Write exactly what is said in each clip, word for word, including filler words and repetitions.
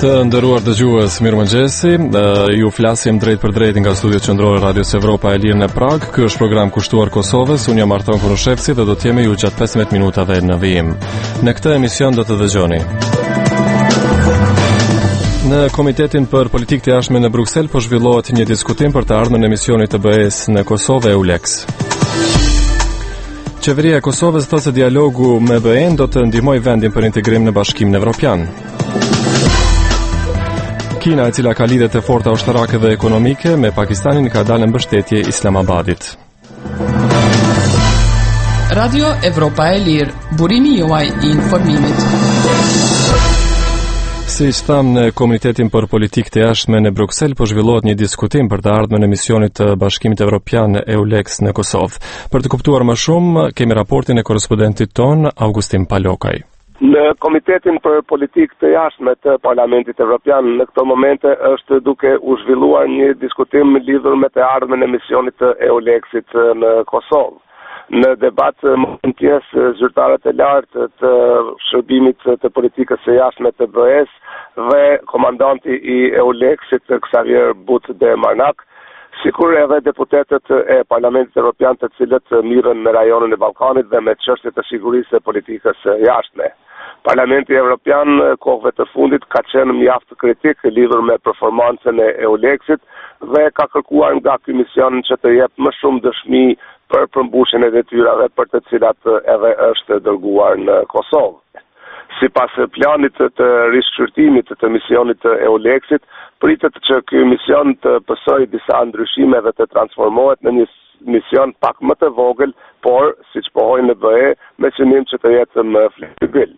Të nderuar dëgjues, mirëmëngjesi. Ju flasim drejt për drejt nga studiot qendrore Radios Evropa e Lirë në Prag. Ky është program kushtuar Kosovës. Unë jam Arton Kurushevci dhe do të jemi ju gjatë pesëmbëdhjetë minutave në vijim. Në këtë emision do të dëgjoni. Në Komitetin për Politikë të Jashtme në Bruksel po zhvillohet një diskutim për të ardhmen e misionit të B E-s në Kosovë EULEX. Qeveria e Kosovës thotë se dialogu me B E-n do të ndihmojë vendin për integrim në Bashkimin Evropian. Kina, e cila ka lidhje të forta ushtarake dhe ekonomike me Pakistanin, ka dalë në mbështetje Islamabadit. Radio Evropa e Lirë, burimi juaj i informimit. Si që thamë, në Komitetin për Politikë të Jashtme në Bruksel po zhvillohet një diskutim për të ardhmen e misionit të Bashkimit Evropian EULEX në Kosovë. Për të kuptuar më shumë, kemi raportin e korrespondentit ton Augustin Palokaj. Në Komitetin për Politikë të Jashtme të Parlamentit Evropian në këto momente është duke u zhvilluar një diskutim lidhur me të ardhmen e misionit të EULEX-it në Kosovë. Në debat më pjesë zyrtarët e lartë të shërbimit të politikës së jashtme të B E-s dhe komandanti i EULEX-it Xavier But de Marnak, sikur edhe deputetët e Parlamentit Evropian të cilët mirën në rajonin e Ballkanit dhe me çështjet e sigurisë e politikës së jashtme. Parlamenti Evropian kohëve të fundit ka qenë mjaft kritik lidhur me performancën e EULEX-it dhe ka kërkuar nga ky mision që të jep më shumë dëshmi për përmbushjen e detyrave për të cilat edhe është dërguar në Kosovë. Sipas planit të rishqyrtimit të misionit të EULEX-it, pritet që ky mision të pësojë disa ndryshime dhe të transformohet në një mision pak më të vogël, por siç pohoi në B E, me qëllim që të jetë më fleksibil.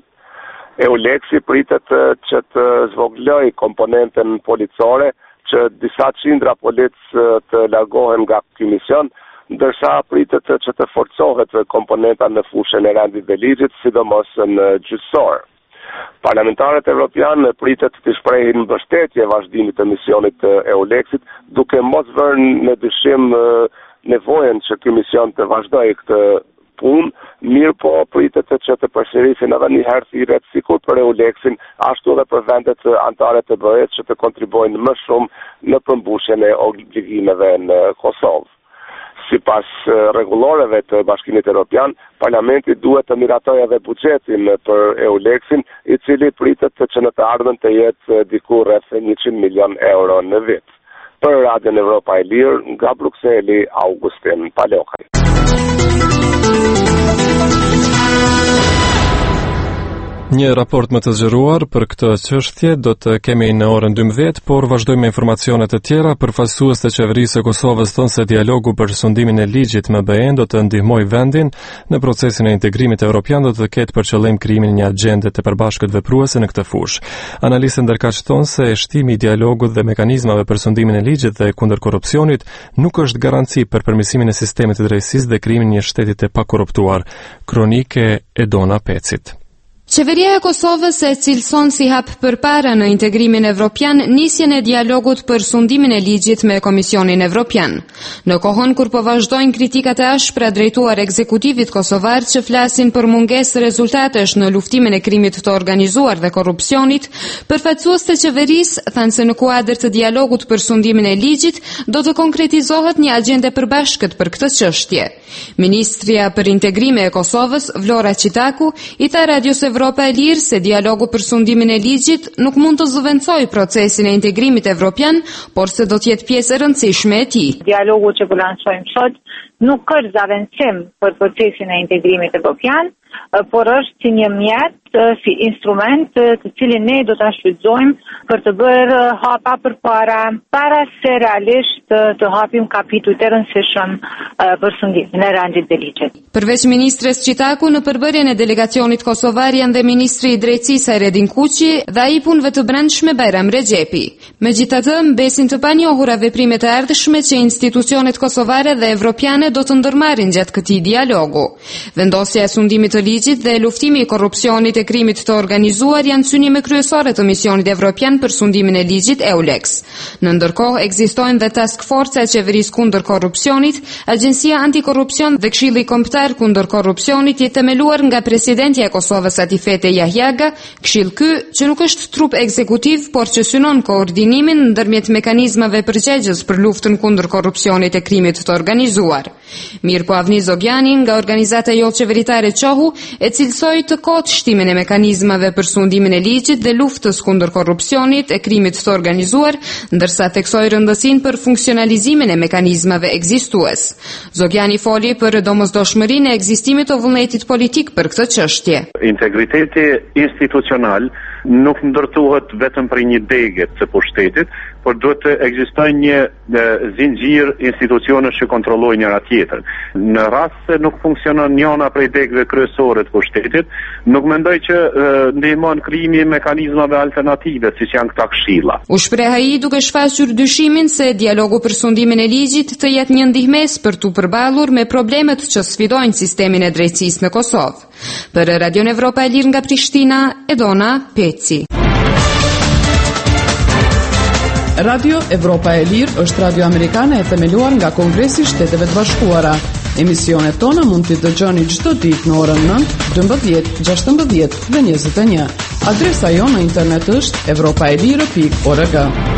EULEX-i pritet që të zvogloj komponenten policore, që disa qindra polic të largohen nga ky mision, ndërsa pritet që të forcohet komponenta në fushën e rendit dhe ligjit, sidomos në gjyqësor. Parlamentarët evropianë pritet të shprehin mbështetje vazhdimit të misionit të EULEX-it, duke mos vënë në dyshim nevojën që ky mision të vazhdojë këtë punë, mirë po pritet që të përsërisin edhe një herë thirrjet sikur për EULEX-in, ashtu edhe për vendet anëtare të B E-s që të kontribuojnë më shumë në përmbushjen e obligimeve në Kosovë. Sipas rregulloreve të Bashkimit Evropian, Parlamenti duhet të miratojë edhe buxhetin për EULEX-in, i cili pritet që në të ardhmen të jetë diku rreth njëqind milion euro në vit. Për Radion Evropa e Lirë, nga Brukseli, Augustin Palokaj. Një raport më të zgjeruar për këtë çështje do të kemi në orën dymbëdhjetë, por vazhdojmë me informacione të tjera. Përfaqësues të qeverisë së Kosovës thonë se dialogu për sundimin e ligjit me B E-n do të ndihmojë vendin në procesin e integrimit evropian, do të ketë për qëllim krijimin e një agjende të përbashkët vepruese në këtë fushë. Analistët ndërkaq thonë se shtimi i dialogut dhe mekanizmave për sundimin e ligjit dhe kundër korrupsionit nuk është garanci për përmirësimin e sistemit të drejtësisë dhe krijimin e një shteti të pakorruptuar. Kronike e Dona Pecit. Qeveria e Kosovës e cilëson si hap përpara në integrimin evropian nisjen e dialogut për sundimin e ligjit me Komisionin Evropian. Në kohën kur po vazhdojnë kritikat e ashpra drejtuar ekzekutivit kosovar që flasin për mungesë rezultatesh në luftimin e krimit të organizuar dhe korrupsionit, përfaqësues të qeverisë thanë se në kuadër të dialogut për sundimin e ligjit do të konkretizohet një agjende përbashkët për këtë çështje. Ministria për Integrime e Kosovës, Vlora Qitaku, i tha Radios Evropa e Lirë se dialogu për sundimin e ligjit nuk mund të zëvendësojë procesin e integrimit evropian, por se do të jetë pjesë e rëndësishme e tij. Dialogu që po lansojmë sot nuk është zavendësim për procesin e integrimit evropian, por është si një mjet, si instrument të cilin ne do ta shfrytëzojmë për të bërë hapa përpara, para se realisht të hapim kapitull të rëndësishëm për sundimin e rendit dhe ligjit. Përveç ministres Qitaku, në përbërjen e delegacionit kosovar janë dhe ministri i drejtësisë Redin Kuqi dhe ai punëve të brendshme Bajram Rexhepi. Megjithatë, mbesin të panjohura veprimet e ardhshme që institucionet kosovare dhe evropiane do të ndërmarrin gjatë këtij dialogu. Vendosja e sundimit të ligjit dhe luftimi i korrupsionit e e krimit të organizuar janë synime kryesore të misionit evropian për sundimin e ligjit EULEX. Në ndërkohë ekzistojnë dhe task forca e qeverisë kundër korrupsionit, Agjencia Antikorrupsion dhe Këshilli Kombëtar kundër korrupsionit i themeluar nga presidentja e Kosovës Atifete Jahjaga, këshill ky që nuk është trup ekzekutiv, por që synon koordinimin ndërmjet mekanizmave përgjegjës për luftën kundër korrupsionit e krimit të organizuar. Mirpo Avni Zogjani nga organizata jo qeveritare Qohu e cilësoi të kotë shtimin e mekanizmave për sundimin e ligjit dhe luftës kundër korrupsionit e krimit të organizuar, ndërsa theksoi rëndësinë për funksionalizimin e mekanizmave ekzistues. Zogjani foli për domosdoshmërinë e ekzistimit të vullnetit politik për këtë çështje. Integriteti institucional nuk ndërtohet vetëm për një degë të pushtetit, por duhet të ekzistojë një zinxhir institucionesh që kontrollojnë njëra tjetrën. Në rast se nuk funksionon njëna prej degëve kryesore të pushtetit, nuk mendoj që ndihmon krijimi i mekanizmave alternative siç janë këta këshilla. U shpreh ai duke shfaqur dyshimin se dialogu për sundimin e ligjit të jetë një ndihmës për tu përballur me problemet që sfidojnë sistemin e drejtësisë në Kosovë. Për Radio Evropa e Lirë nga Prishtina, Edona Peci. Radio Evropa e Lirë është radio amerikane e themeluar nga Kongresi i Shteteve të Bashkuara. Emisionet tona mund t'i dëgjoni çdo ditë në orën nëntë, dymbëdhjetë, gjashtëmbëdhjetë dhe njëzet e një. Adresa jonë në internet është evropaelire pikë org.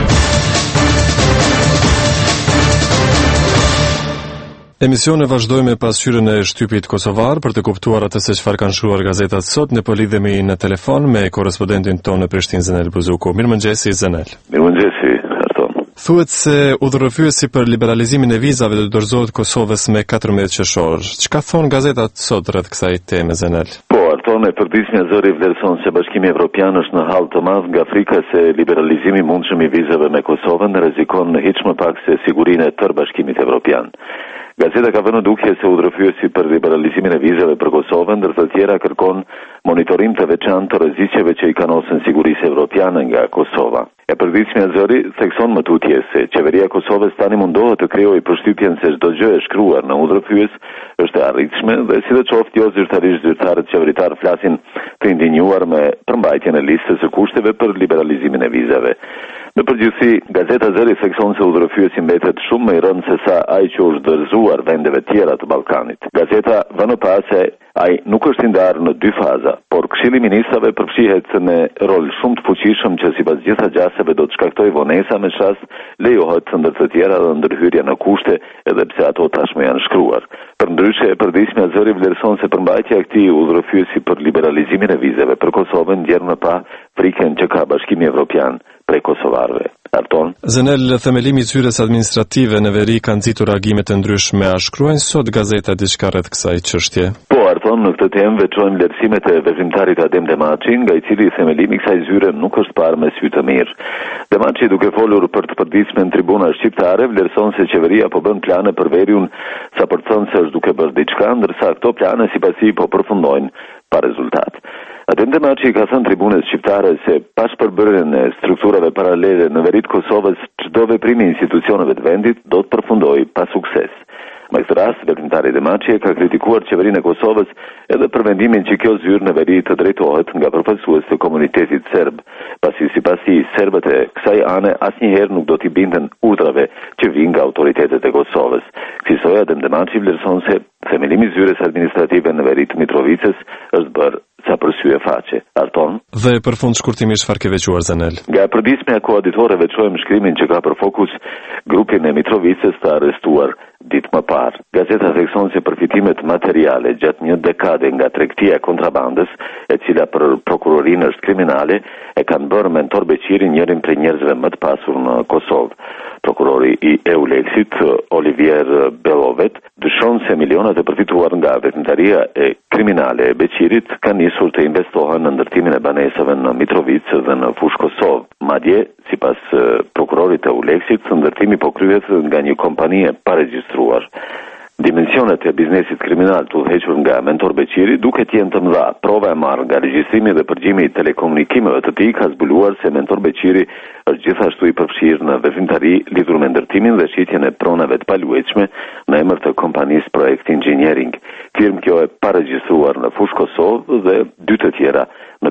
Emisione vazhdojmë me pasqyrën e shtypit kosovar për të kuptuar atë se çfarë kanë shkruar gazetat sot. Ne po lidhemi në telefon me korrespondentin tonë në Prishtinë, Zenel Buzuku. Mirëmëngjesi Zenel. Mirëmëngjesi Arton. Thuhet se udhërrëfyesi për liberalizimin e vizave do dorëzohet Kosovës me katërmbëdhjetë qershor. Çka thon gazetat sot rreth kësaj teme, Zenel? Po, Arton, e përditshmja zëri vlerëson se Bashkimi Evropian është në hall të madh nga frika se liberalizimi i mundshëm i vizave me Kosovën rrezikon hiç më pak se sigurinë e tërë Bashkimit Evropian. Gazeta ka vënë dukje se udhërëfyesi për liberalizimin e vizave për Kosovën, ndërsa tjera kërkon monitorim të veçantë të rreziqeve që i kanosen sigurisë evropiane nga Kosova. E përditshmja zëri thekson më tutje se qeveria e Kosovës tani mundohet të krijojë përshtypjen se çdo gjë e shkruar në udhërëfyes është e arritshme dhe sidoqoftë jo zyrtarisht zyrtarët qeveritar flasin të indinjuar me përmbajtjen e listës së kushteve për liberalizimin e vizave. Në përgjithësi, gazeta Zëri thekson se udhërëfyesi mbetet shumë më i rëndë se sa ai që është dorëzuar vendeve tjera të Ballkanit. Gazeta vënë pas se ai nuk është i ndarë në dy faza, por Këshilli i Ministrave përfshihet në rol shumë të fuqishëm që sipas gjitha gjaseve do të shkaktojë vonesa me çast lejohet ndër të tjera dhe ndërhyrja në kushte edhe pse ato tashmë janë shkruar. Përndryshe, e përditshmja Zëri vlerëson se përmbajtja e këtij udhërëfyesi për liberalizimin e vizave për Kosovën ndjen më pa frikën që ka Bashkimi Evropian prej kosovarëve. Arton. Zenel, themelimi i zyres administrative në veri kanë nxitur reagime të ndryshme. A shkruajnë sot gazeta diçka rreth kësaj çështje? Po, Arton, në këtë temë veçojmë vlerësimet e veprimtarit Adem Demaçi, nga i cili themelimi i kësaj zyre nuk është parë me sy të mirë. Demaçi, duke folur për të përditshme në tribuna shqiptare, vlerëson se qeveria po bën plane për veriun, sa për të thënë se është duke bërë diçka, ndërsa këto plane sipas tij po përfundojnë pa rezultat. Adem Demaçi ka thënë tribunës shqiptare se pas përbërjen e strukturave paralele në veri të Kosovës, çdo veprim i institucioneve të vendit do të përfundojë pa sukses. Në këtë rast, veprimtari Demaçi ka kritikuar qeverinë e Kosovës edhe për vendimin që kjo zyrë në veri të drejtohet nga përfaqësues të komunitetit serb, pasi sipas tij serbët e kësaj ane asnjëherë nuk do t'i binden urdhrave që vijnë nga autoritetet e Kosovës. Kësaj Adem Demaçi vlerëson se themelimi i zyres administrative në veri të Mitrovicës është bërë sa për sy e faqe. Arton. Dhe për fund shkurtimisht çfarë ke veçuar Zenel? Nga përditshmja koaditore veçojmë shkrimin që ka për fokus grupin e Mitrovicës të arrestuar ditë më parë. Gazeta thekson se përfitimet materiale gjatë një dekade nga tregtia e kontrabandës, e cila për prokurorinë është kriminale, e kanë bërë Mentor Beqiri njërin prej njerëzve më të pasur në Kosovë. Prokurori i EULEX-it, Olivier Belovet, dyshon se milionat e përfituar nga veprimtaria e kriminale e Beqirit kanë nisur të investohen në ndërtimin e banesave në Mitrovicë dhe në fushë Kosovë. Madje, sipas prokurorit e EULEX-it, ndërtimi po kryhet nga një kompani e paregjistruar. Dimensionet e biznesit kriminal të udhëhequr nga Mentor Beqiri duket jenë të mëdha. Prova e marrë nga regjistrimi dhe përgjimi i telekomunikimeve të tij ka zbuluar se Mentor Beqiri është gjithashtu i përfshirë në veprimtari lidhur me ndërtimin dhe shitjen e pronave të paluajtshme në emër të kompanisë Projekt Engineering. Firmë kjo e paregjistruar në fushë Kosovë dhe dy të tjera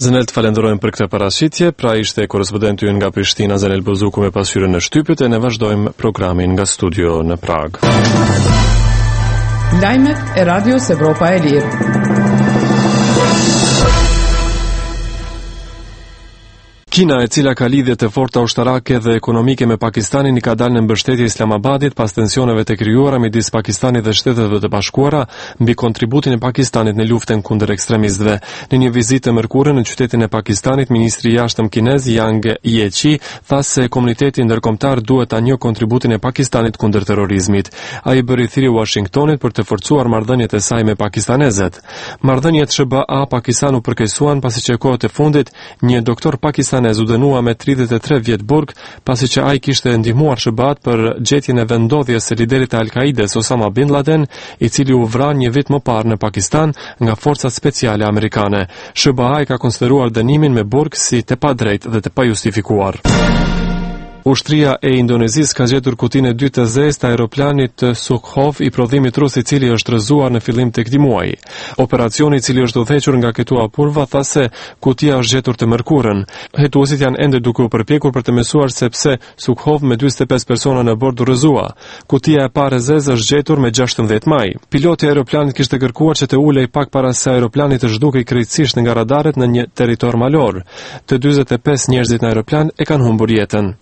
Zenel, të falenderojmë për këtë parashitje, pra ishte korespondenti ynë nga Prishtina, Zenel Bozuku, me pasqyrën në shtypit, e ne vazhdojmë programin nga studio në Prag. Lajmet e Radios Evropa e Lirë. Kina, e cila ka lidhje të forta ushtarake dhe ekonomike me Pakistanin, i ka dalë në mbështetje Islamabadit pas tensioneve të krijuara midis Pakistanit dhe Shtetet e Bashkuara mbi kontributin e Pakistanit në luftën kundër ekstremistëve. Në një vizitë të mërkurë në qytetin e Pakistanit, ministri i jashtëm kinez Yang Jiechi tha se komuniteti ndërkombëtar duhet ta njohë kontributin e Pakistanit kundër terrorizmit. Ai bëri thirrje Washingtonit për të forcuar marrëdhëniet e saj me pakistanezët. Marrëdhëniet S B A Pakistan u përkeqësuan pasi që kohët e fundit një doktor pakistanes u dënua me tridhjetë e tre vjet burg pasi që ai kishte ndihmuar S B A-t për gjetjen e vendodhjes së liderit të Al-Kaides Osama bin Laden, i cili u vra një vit më parë në Pakistan nga forcat speciale amerikane. S B A i ka konsideruar dënimin me burg si të padrejtë dhe të pajustifikuar. Ushtria e Indonezisë ka gjetur kutinë e dytë të zezë të aeroplanit të Sukhov i prodhimit rus, i cili është rrëzuar në fillim të këtij muaji. Operacioni, i cili është udhëhequr nga Ketua Purva, tha se kutia është gjetur të mërkurën. Hetuesit janë ende duke u përpjekur për të mësuar se pse Sukhov me njëzet e pesë persona në bord u rrëzua. Kutia e parë e zezë është gjetur me gjashtëdhjetë maj. Piloti i aeroplanit kishte kërkuar që të ulej pak para se aeroplani të zhdukej krejtësisht nga radaret në një territor malor. Të njëzet e pesë njerëzit në aeroplan e kanë humbur jetën.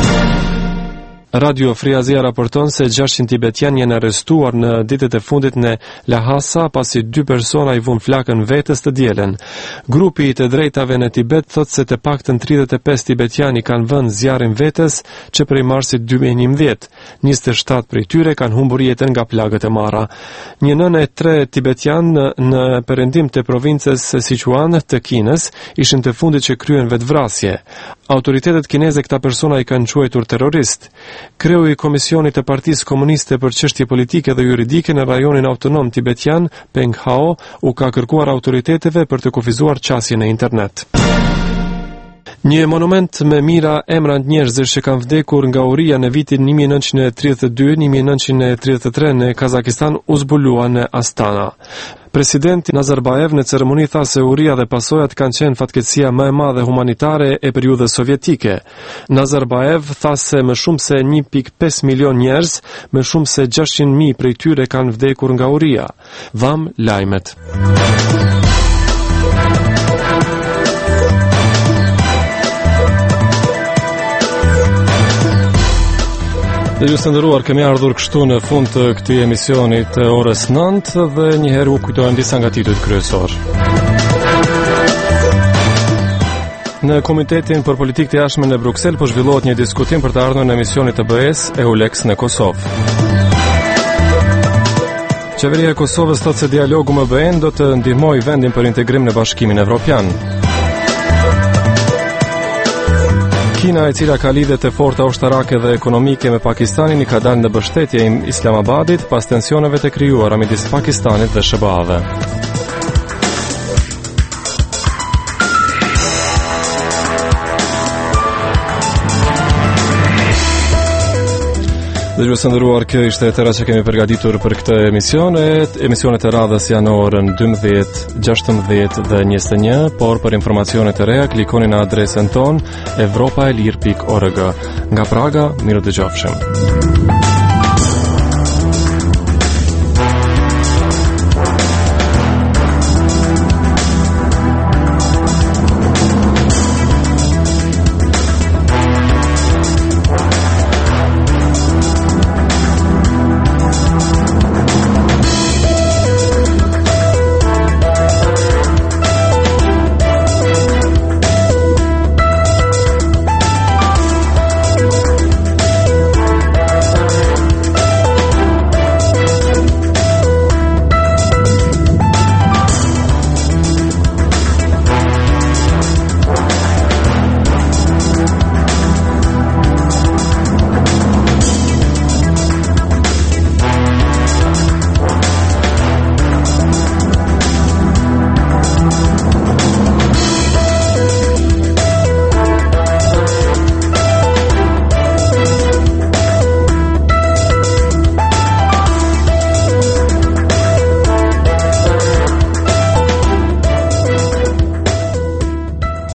Radio Free Asia raporton se gjashtëqind tibetian janë arrestuar në ditët e fundit në Lhasa pasi dy persona i vun flakën vetes të dielën. Grupi i të drejtave në Tibet thot se të paktën tridhjetë e pesë tibetiani kanë vënë zjarrin vetes që prej marsit dy mijë e njëmbëdhjetë. njëzet e shtatë prej tyre kanë humbur jetën nga plagët e marra. Një nënë e tre tibetian në, në perëndim të provincës Sichuan të Kinës ishin të fundit që kryen vetvrasje. Autoritetet kineze këta persona i kanë quajtur terrorist. Kreu i Komisionit të Partisë Komuniste për çështje politike dhe juridike në rajonin autonom tibetian, Peng Hao, u ka kërkuar autoriteteve për të kufizuar qasje në internet. Një monument me mira emra njerëzish që kanë vdekur nga uria në vitin një mijë e nëntëqind e tridhjetë e dy - një mijë e nëntëqind e tridhjetë e tre në Kazakistan u zbulua në Astana. Presidenti Nazarbayev në ceremoni tha se uria dhe pasojat kanë qenë fatkeqësia më e madhe humanitare e periudhës sovjetike. Nazarbayev tha se më shumë se një pikë pesë milion njerëz, më shumë se gjashtëqind mijë prej tyre kanë vdekur nga uria. Vam lajmet. Dhe ju të nderuar, kemi ardhur kështu në fund të këtij emisioni të orës nëntë dhe njëherë u kujtojmë disa nga titujt kryesor. Në Komitetin për Politikë të Jashtme në Bruksel po zhvillohet një diskutim për të ardhmen e misionit të B E-s EULEX në Kosovë. Qeveria e Kosovës thotë se dialogu me B E-n do të ndihmojë vendin për integrim në Bashkimin Evropian. Kina, e cila ka lidhje të forta ushtarake dhe ekonomike me Pakistanin, i ka dalë në mbështetje Islamabadit pas tensioneve të krijuara midis Pakistanit dhe S B A-ve. Dhe ju të nderuar, kjo ishte tëra që kemi përgatitur për këtë emision. Emisionet e radhës janë në orën dymbëdhjetë, gjashtëmbëdhjetë dhe njëzet e një, por për informacionet e reja klikoni në adresën tonë evropaelir pikë org. Nga Praga, miru dëgjofshëm.